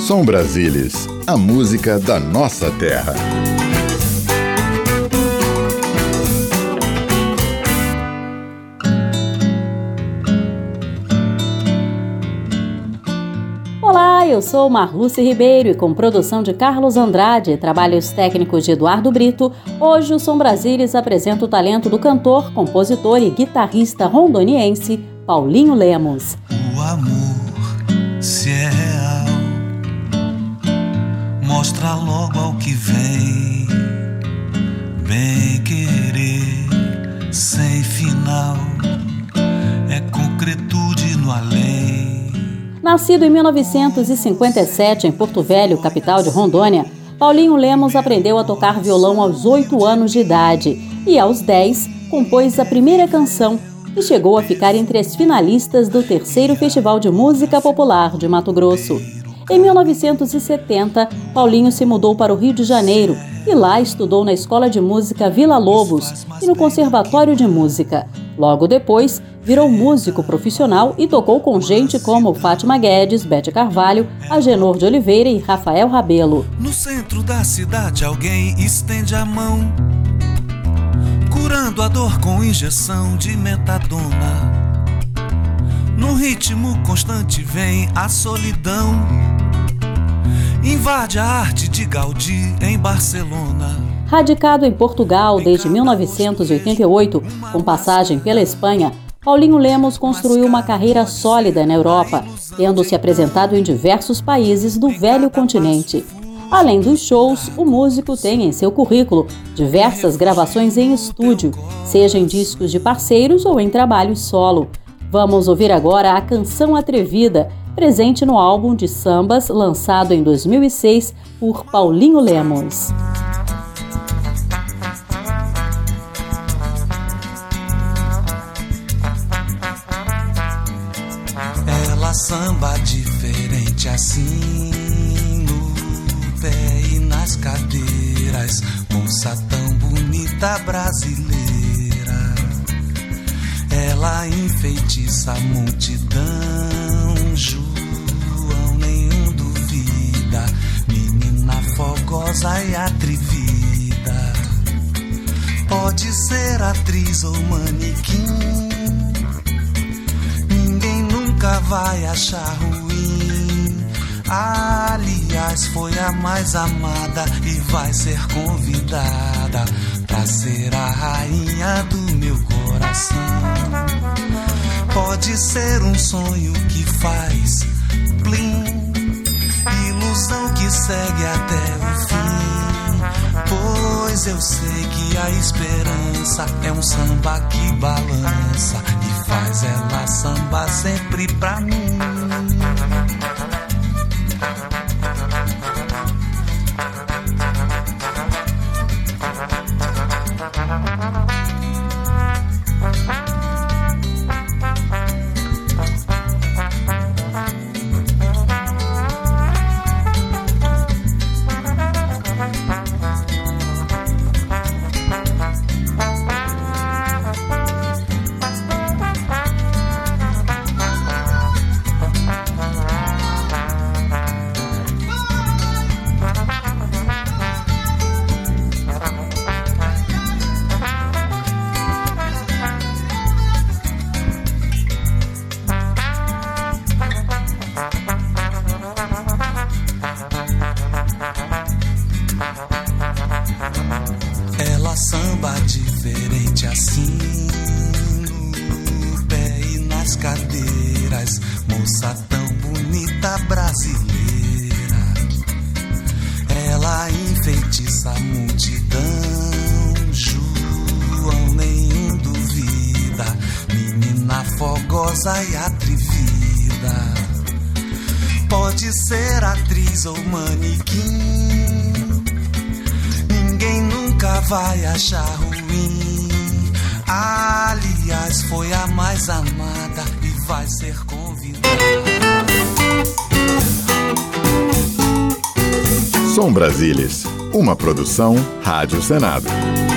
Som Brasilis, a música da nossa terra. Olá, eu sou Marluce Ribeiro e com produção de Carlos Andrade e trabalhos técnicos de Eduardo Brito, hoje o Som Brasilis apresenta o talento do cantor, compositor e guitarrista rondoniense Paulinho Lemos. O amor, se é real, mostra logo ao que vem, bem querer, sem final, é concretude no além. Nascido em 1957 em Porto Velho, capital de Rondônia, Paulinho Lemos aprendeu a tocar violão aos 8 anos de idade e, aos 10, compôs a primeira canção e chegou a ficar entre as finalistas do 3º Festival de Música Popular de Mato Grosso. Em 1970, Paulinho se mudou para o Rio de Janeiro e lá estudou na Escola de Música Vila Lobos e no Conservatório de Música. Logo depois, virou músico profissional e tocou com gente como Fátima Guedes, Bete Carvalho, Agenor de Oliveira e Rafael Rabelo. No centro da cidade alguém estende a mão, curando a dor com injeção de metadona. No ritmo constante vem a solidão, invade a arte de Gaudí em Barcelona. Radicado em Portugal desde 1988, com passagem pela Espanha, Paulinho Lemos construiu uma carreira sólida na Europa, tendo se apresentado em diversos países do velho continente. Além dos shows, o músico tem em seu currículo diversas gravações em estúdio, seja em discos de parceiros ou em trabalhos solo. Vamos ouvir agora a Canção Atrevida, presente no álbum de sambas lançado em 2006 por Paulinho Lemos. Ela samba diferente assim, no pé e nas cadeiras, moça tão bonita brasileira. Ela enfeitiça a multidão, João nenhum duvida, menina fogosa e atrevida. Pode ser atriz ou manequim, ninguém nunca vai achar ruim. Aliás, foi a mais amada e vai ser convidada pra ser a rainha do meu coração. Pode ser um sonho que faz plim, ilusão que segue até o fim. Pois eu sei que a esperança é um samba que balança e faz ela samba sempre pra mim. Samba diferente assim, no pé e nas cadeiras, moça tão bonita brasileira. Ela enfeitiça a multidão, João nenhum duvida, menina fogosa e atrevida. Pode ser atriz ou manequim, ninguém nunca vai achar ruim. Aliás, foi a mais amada e vai ser convidada. Som Brasilis, uma produção Rádio Senado.